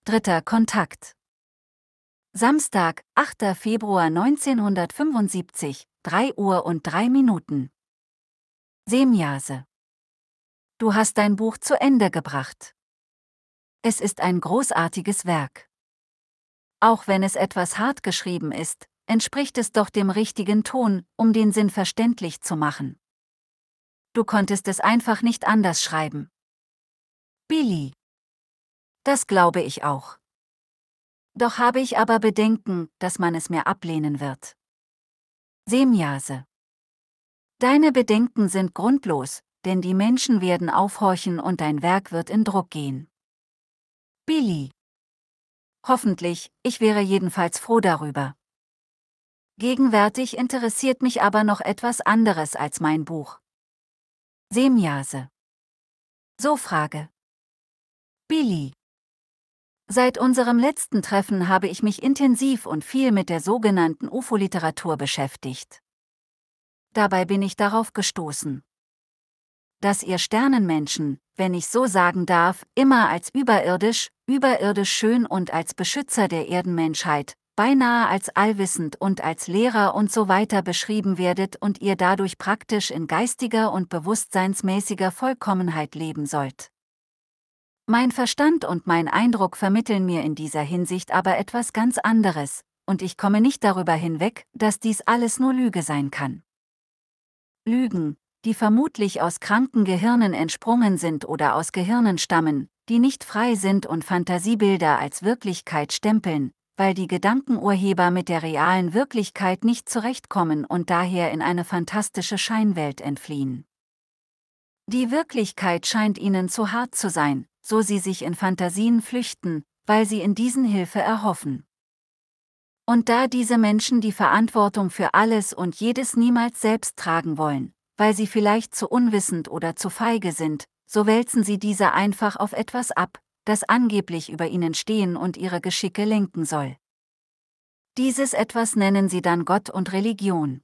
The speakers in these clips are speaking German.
Dritter Kontakt. Samstag, 8. Februar 1975, 3:03. Semjase. Du hast dein Buch zu Ende gebracht. Es ist ein großartiges Werk. Auch wenn es etwas hart geschrieben ist, entspricht es doch dem richtigen Ton, um den Sinn verständlich zu machen. Du konntest es einfach nicht anders schreiben. Billy. Das glaube ich auch. Doch habe ich aber Bedenken, dass man es mir ablehnen wird. Semjase. Deine Bedenken sind grundlos, denn die Menschen werden aufhorchen und dein Werk wird in Druck gehen. Billy. Hoffentlich, ich wäre jedenfalls froh darüber. Gegenwärtig interessiert mich aber noch etwas anderes als mein Buch. Semjase. So Frage. Billy. Seit unserem letzten Treffen habe ich mich intensiv und viel mit der sogenannten UFO-Literatur beschäftigt. Dabei bin ich darauf gestoßen, dass ihr Sternenmenschen, wenn ich so sagen darf, immer als überirdisch schön und als Beschützer der Erdenmenschheit, beinahe als allwissend und als Lehrer und so weiter beschrieben werdet und ihr dadurch praktisch in geistiger und bewusstseinsmäßiger Vollkommenheit leben sollt. Mein Verstand und mein Eindruck vermitteln mir in dieser Hinsicht aber etwas ganz anderes, und ich komme nicht darüber hinweg, dass dies alles nur Lüge sein kann. Lügen, die vermutlich aus kranken Gehirnen entsprungen sind oder aus Gehirnen stammen, die nicht frei sind und Fantasiebilder als Wirklichkeit stempeln, weil die Gedankenurheber mit der realen Wirklichkeit nicht zurechtkommen und daher in eine fantastische Scheinwelt entfliehen. Die Wirklichkeit scheint ihnen zu hart zu sein, so sie sich in Fantasien flüchten, weil sie in diesen Hilfe erhoffen. Und da diese Menschen die Verantwortung für alles und jedes niemals selbst tragen wollen, weil sie vielleicht zu unwissend oder zu feige sind, so wälzen sie diese einfach auf etwas ab, das angeblich über ihnen stehen und ihre Geschicke lenken soll. Dieses Etwas nennen sie dann Gott und Religion.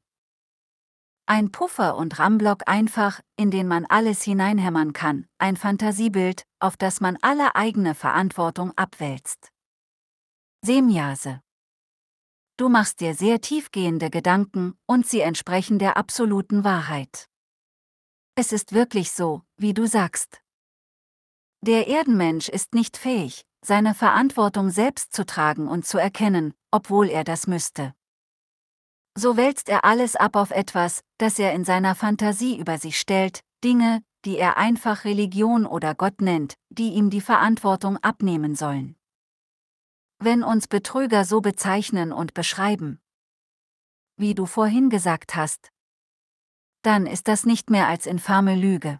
Ein Puffer und Ramblock einfach, in den man alles hineinhämmern kann, ein Fantasiebild, auf das man alle eigene Verantwortung abwälzt. Semjase. Du machst dir sehr tiefgehende Gedanken, und sie entsprechen der absoluten Wahrheit. Es ist wirklich so, wie du sagst. Der Erdenmensch ist nicht fähig, seine Verantwortung selbst zu tragen und zu erkennen, obwohl er das müsste. So wälzt er alles ab auf etwas, das er in seiner Fantasie über sich stellt, Dinge, die er einfach Religion oder Gott nennt, die ihm die Verantwortung abnehmen sollen. Wenn uns Betrüger so bezeichnen und beschreiben, wie du vorhin gesagt hast, dann ist das nicht mehr als infame Lüge.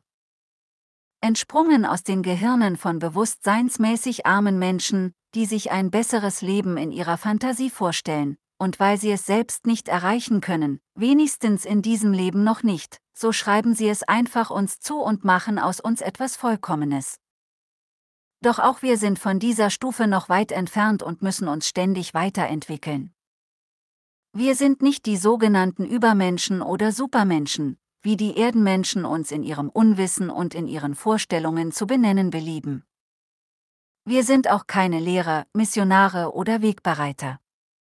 Entsprungen aus den Gehirnen von bewusstseinsmäßig armen Menschen, die sich ein besseres Leben in ihrer Fantasie vorstellen, und weil sie es selbst nicht erreichen können, wenigstens in diesem Leben noch nicht, so schreiben sie es einfach uns zu und machen aus uns etwas Vollkommenes. Doch auch wir sind von dieser Stufe noch weit entfernt und müssen uns ständig weiterentwickeln. Wir sind nicht die sogenannten Übermenschen oder Supermenschen, wie die Erdenmenschen uns in ihrem Unwissen und in ihren Vorstellungen zu benennen belieben. Wir sind auch keine Lehrer, Missionare oder Wegbereiter.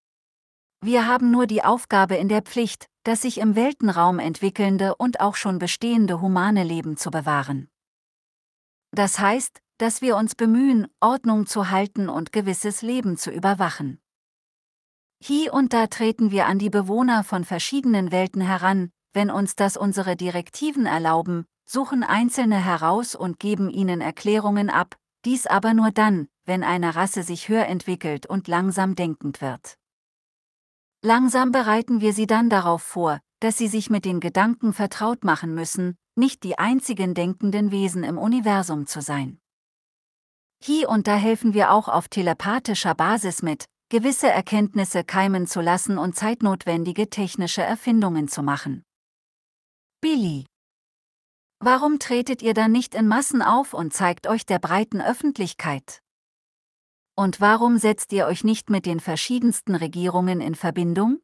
Wir haben nur die Aufgabe in der Pflicht, das sich im Weltenraum entwickelnde und auch schon bestehende humane Leben zu bewahren. Das heißt, dass wir uns bemühen, Ordnung zu halten und gewisses Leben zu überwachen. Hier und da treten wir an die Bewohner von verschiedenen Welten heran, wenn uns das unsere Direktiven erlauben, suchen Einzelne heraus und geben ihnen Erklärungen ab, dies aber nur dann, wenn eine Rasse sich höher entwickelt und langsam denkend wird. Langsam bereiten wir sie dann darauf vor, dass sie sich mit den Gedanken vertraut machen müssen, nicht die einzigen denkenden Wesen im Universum zu sein. Hier und da helfen wir auch auf telepathischer Basis mit, gewisse Erkenntnisse keimen zu lassen und zeitnotwendige technische Erfindungen zu machen. Billy. Warum tretet ihr dann nicht in Massen auf und zeigt euch der breiten Öffentlichkeit? Und warum setzt ihr euch nicht mit den verschiedensten Regierungen in Verbindung?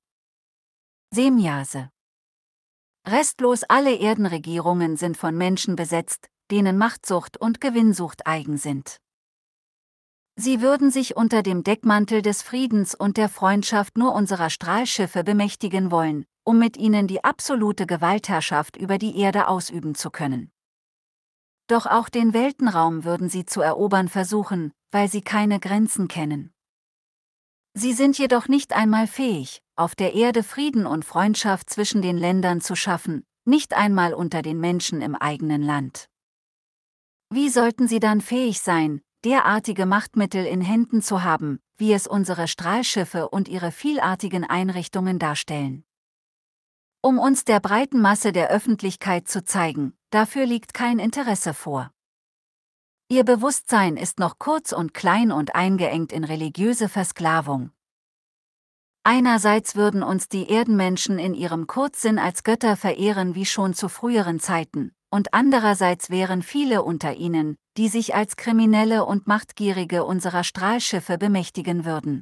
Semjase. Restlos alle Erdenregierungen sind von Menschen besetzt, denen Machtsucht und Gewinnsucht eigen sind. Sie würden sich unter dem Deckmantel des Friedens und der Freundschaft nur unserer Strahlschiffe bemächtigen wollen, um mit ihnen die absolute Gewaltherrschaft über die Erde ausüben zu können. Doch auch den Weltenraum würden sie zu erobern versuchen, weil sie keine Grenzen kennen. Sie sind jedoch nicht einmal fähig, auf der Erde Frieden und Freundschaft zwischen den Ländern zu schaffen, nicht einmal unter den Menschen im eigenen Land. Wie sollten sie dann fähig sein, derartige Machtmittel in Händen zu haben, wie es unsere Strahlschiffe und ihre vielartigen Einrichtungen darstellen? Um uns der breiten Masse der Öffentlichkeit zu zeigen, dafür liegt kein Interesse vor. Ihr Bewusstsein ist noch kurz und klein und eingeengt in religiöse Versklavung. Einerseits würden uns die Erdenmenschen in ihrem Kurzsinn als Götter verehren wie schon zu früheren Zeiten, und andererseits wären viele unter ihnen, die sich als Kriminelle und Machtgierige unserer Strahlschiffe bemächtigen würden.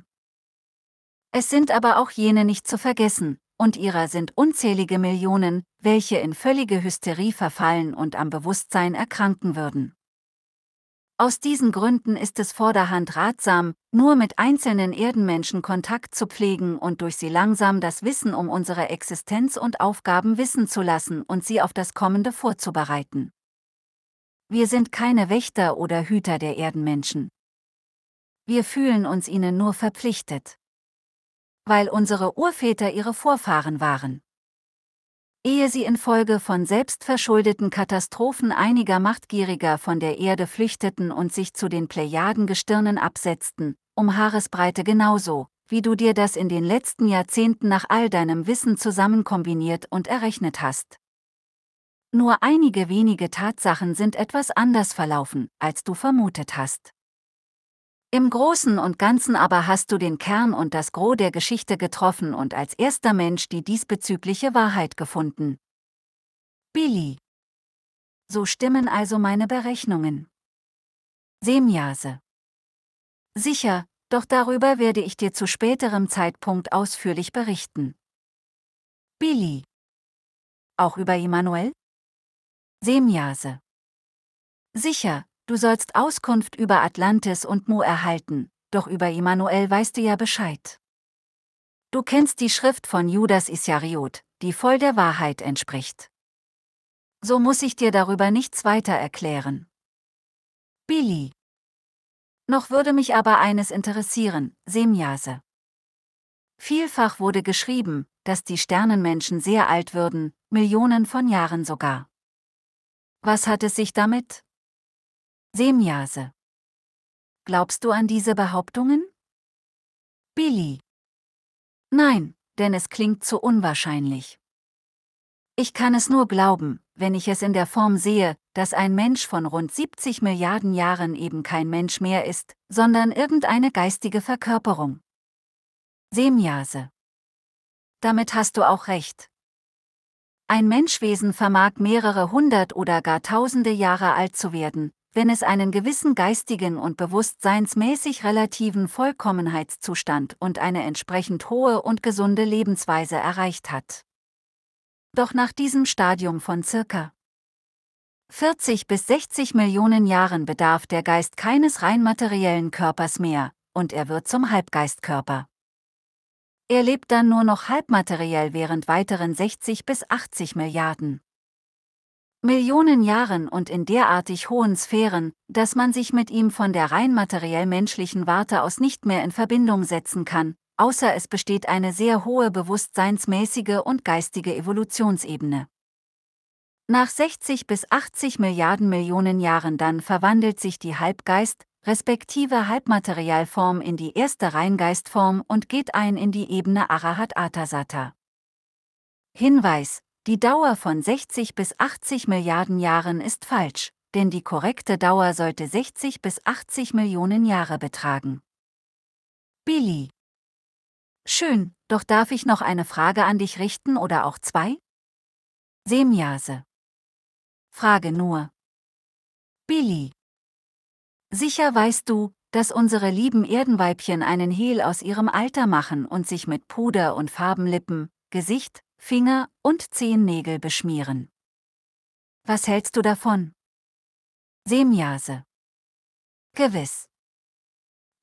Es sind aber auch jene nicht zu vergessen, und ihrer sind unzählige Millionen, welche in völlige Hysterie verfallen und am Bewusstsein erkranken würden. Aus diesen Gründen ist es vorderhand ratsam, nur mit einzelnen Erdenmenschen Kontakt zu pflegen und durch sie langsam das Wissen um unsere Existenz und Aufgaben wissen zu lassen und sie auf das Kommende vorzubereiten. Wir sind keine Wächter oder Hüter der Erdenmenschen. Wir fühlen uns ihnen nur verpflichtet, weil unsere Urväter ihre Vorfahren waren. Ehe sie infolge von selbstverschuldeten Katastrophen einiger Machtgieriger von der Erde flüchteten und sich zu den Plejadengestirnen absetzten, um Haaresbreite genauso, wie du dir das in den letzten Jahrzehnten nach all deinem Wissen zusammenkombiniert und errechnet hast. Nur einige wenige Tatsachen sind etwas anders verlaufen, als du vermutet hast. Im Großen und Ganzen aber hast du den Kern und das Gros der Geschichte getroffen und als erster Mensch die diesbezügliche Wahrheit gefunden. Billy. So stimmen also meine Berechnungen. Semjase. Sicher, doch darüber werde ich dir zu späterem Zeitpunkt ausführlich berichten. Billy. Auch über Immanuel? Semjase. Sicher, du sollst Auskunft über Atlantis und Mu erhalten, doch über Immanuel weißt du ja Bescheid. Du kennst die Schrift von Judas Iskariot, die voll der Wahrheit entspricht. So muss ich dir darüber nichts weiter erklären. Billy. Noch würde mich aber eines interessieren, Semjase. Vielfach wurde geschrieben, dass die Sternenmenschen sehr alt würden, Millionen von Jahren sogar. Was hat es sich damit? Semjase. Glaubst du an diese Behauptungen? Billy. Nein, denn es klingt zu unwahrscheinlich. Ich kann es nur glauben, wenn ich es in der Form sehe, dass ein Mensch von rund 70 Milliarden Jahren eben kein Mensch mehr ist, sondern irgendeine geistige Verkörperung. Semjase. Damit hast du auch recht. Ein Menschwesen vermag mehrere hundert oder gar tausende Jahre alt zu werden, wenn es einen gewissen geistigen und bewusstseinsmäßig relativen Vollkommenheitszustand und eine entsprechend hohe und gesunde Lebensweise erreicht hat. Doch nach diesem Stadium von circa 40 bis 60 Millionen Jahren bedarf der Geist keines rein materiellen Körpers mehr, und er wird zum Halbgeistkörper. Er lebt dann nur noch halbmateriell während weiteren 60 bis 80 Milliarden Millionen Jahren und in derartig hohen Sphären, dass man sich mit ihm von der rein materiell menschlichen Warte aus nicht mehr in Verbindung setzen kann, außer es besteht eine sehr hohe bewusstseinsmäßige und geistige Evolutionsebene. Nach 60 bis 80 Milliarden Millionen Jahren dann verwandelt sich die Halbgeist, respektive Halbmaterialform in die erste Reingeistform und geht ein in die Ebene Arahat Atasata. Hinweis: Die Dauer von 60 bis 80 Milliarden Jahren ist falsch, denn die korrekte Dauer sollte 60 bis 80 Millionen Jahre betragen. Billy. Schön, doch darf ich noch eine Frage an dich richten oder auch zwei? Semjase. Frage nur. Billy. Sicher weißt du, dass unsere lieben Erdenweibchen einen Hehl aus ihrem Alter machen und sich mit Puder und Farbenlippen, Gesicht, Finger und Zehennägel beschmieren. Was hältst du davon? Semjase. Gewiss.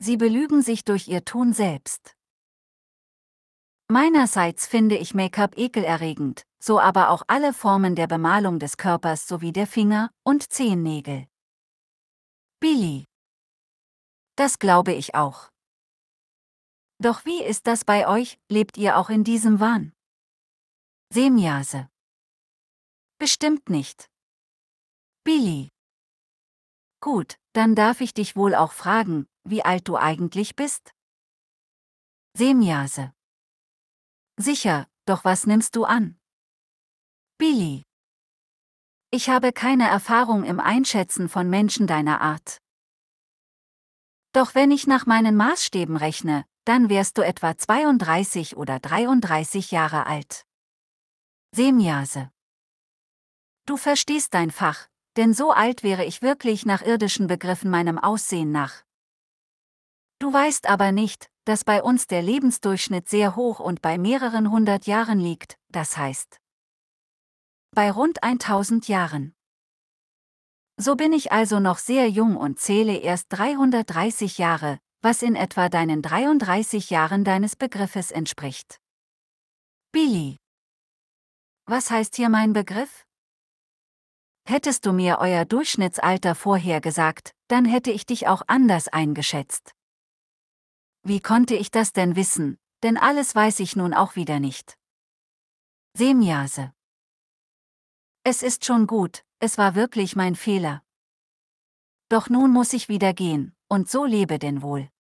Sie belügen sich durch ihr Tun selbst. Meinerseits finde ich Make-up ekelerregend, so aber auch alle Formen der Bemalung des Körpers sowie der Finger- und Zehennägel. Billy. Das glaube ich auch. Doch wie ist das bei euch, lebt ihr auch in diesem Wahn? Semjase. Bestimmt nicht. Billy. Gut, dann darf ich dich wohl auch fragen, wie alt du eigentlich bist? Semjase. Sicher, doch was nimmst du an? Billy. Ich habe keine Erfahrung im Einschätzen von Menschen deiner Art. Doch wenn ich nach meinen Maßstäben rechne, dann wärst du etwa 32 oder 33 Jahre alt. Semjase. Du verstehst dein Fach, denn so alt wäre ich wirklich nach irdischen Begriffen meinem Aussehen nach. Du weißt aber nicht, dass bei uns der Lebensdurchschnitt sehr hoch und bei mehreren hundert Jahren liegt, das heißt bei rund 1000 Jahren. So bin ich also noch sehr jung und zähle erst 330 Jahre, was in etwa deinen 33 Jahren deines Begriffes entspricht. Billy. Was heißt hier mein Begriff? Hättest du mir euer Durchschnittsalter vorher gesagt, dann hätte ich dich auch anders eingeschätzt. Wie konnte ich das denn wissen, denn alles weiß ich nun auch wieder nicht. Semjase. Es ist schon gut, es war wirklich mein Fehler. Doch nun muss ich wieder gehen, und so lebe denn wohl.